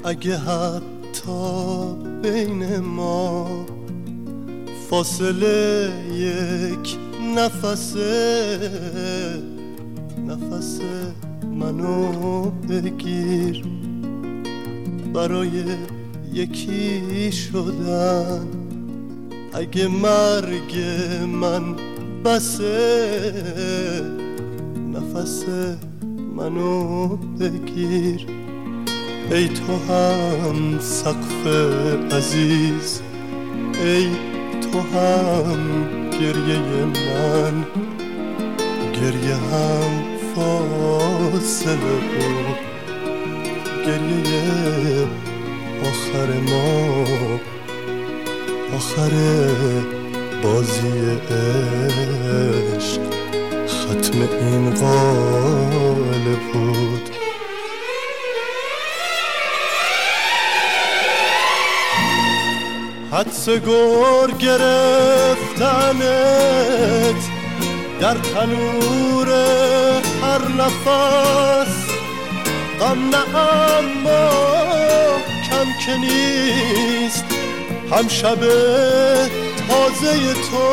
اگه حتی بین ما فاصله یک نفس منو بگیر، برای یکی شدن اگه مرگ من بسه، نفس منو بگیر. ای تو هم سقف عزیز، ای تو هم گریه من، گریه هم فاصله بود، گریه آخر ما، آخر بازی عشق، ختم این قاله بود. حدس گر گرفتنت در تنور هر نفس، غم نه اما کم که نیست، هم شب تازه تو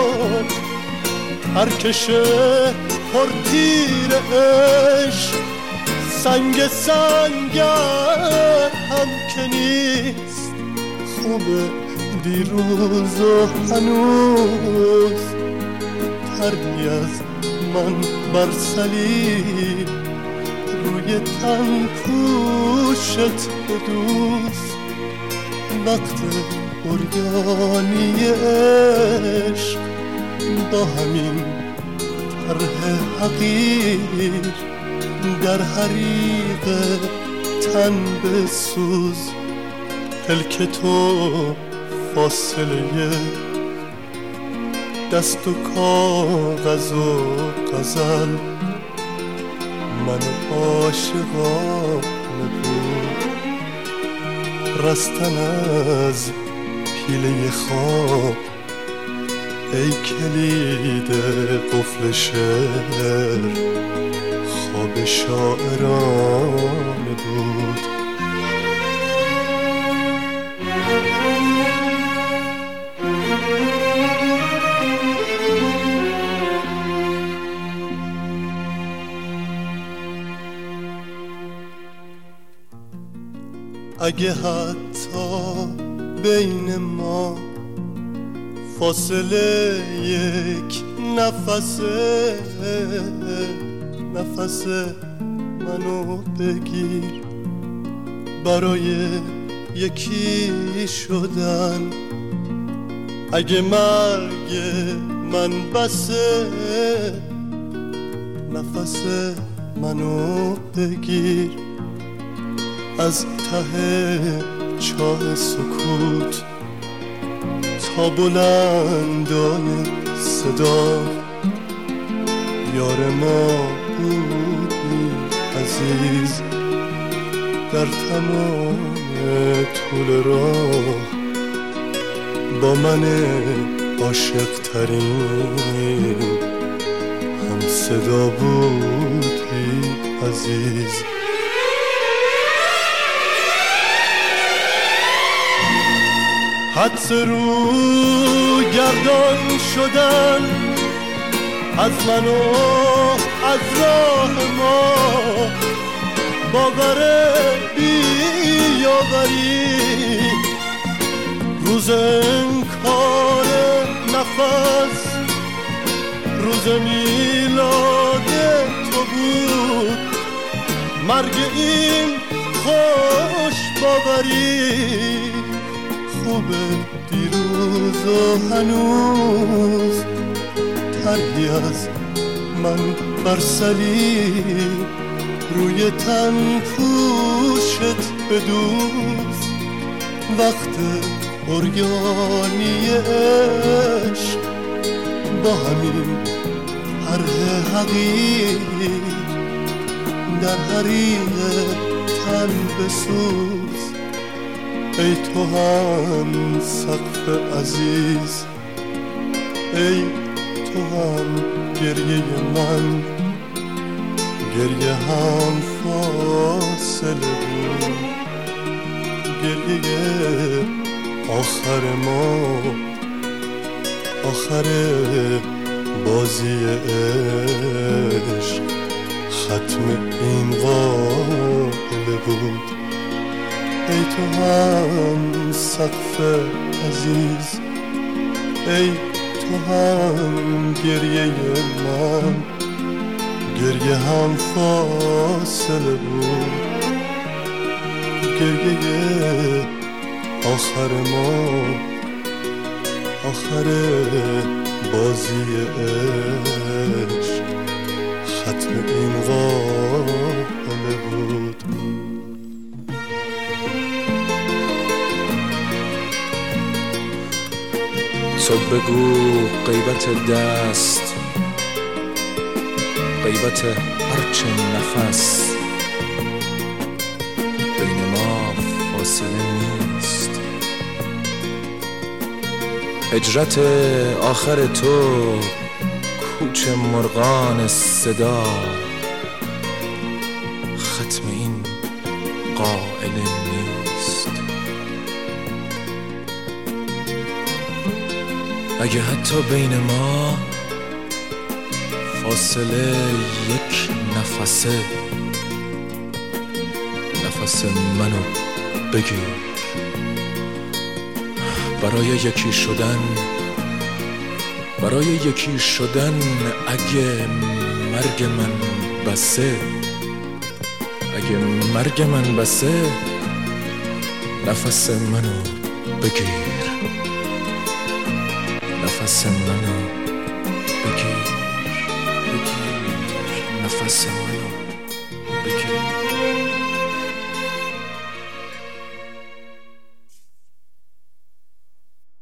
پرکشه پرتیر عشق، سنگ سنگر هم که نیست. خوبه دیروز و هنوز تری از من بر صلیب، روی تن پوشت بدوز، وقت عریانی عشق با همین طرح حقیر، در حریق تن بسوز. پلک تو فاصله دست و کاغذ و غزل، من عاشقانه بود، رستن از پیله خواب، ای کلید قفل شعر، خواب شاعرانه بود. اگه حتی بین ما فاصله یک نفس منو بگیر، برای یکی شدن اگه مرگ من بسه، نفس منو بگیر. از ته چاه سکوت تا بلندان صدا، یار ما بودی عزیز، در تمام طول راه با من عاشق ترین هم صدا بودی عزیز. حدس رو گردان شدن از من و از راه ما، باور بیاوری روز انکار نفس، روز میلاد تو بود، مرگ این خوش باوری. خوبه دیروز و هنوز تری از من بر صلیب، روی تن پوشت بدوز، وقت عریانی عشق با همین طرح حقیر، در حریق تن بسوز. ای تو هم سقف عزیز، ای تو هم گریه من، گریه هم فاصله بود، آخر ما، آخر بازی عشق، ختم این قائله بود. ای تو هم سقف عزیز، ای تو هم گریه من، گریه هم فاصله بود. گریه آخر ما، آخر بازی عشق، ختم این قائله بود. تو بگو غیبت دست، غیبت هرچه نفس، بین ما فاصله نیست. هجرت آخر تو کوچ مرغان صدا، ختم این قائله نیست. اگه حتی بین ما فاصله یک نفسه، نفس منو بگیر. برای یکی شدن، برای یکی شدن اگه مرگ من بسه، اگه مرگ من بسه، نفس منو بگیر، نفس منو بگیر، بگیر نفس منو بگیر.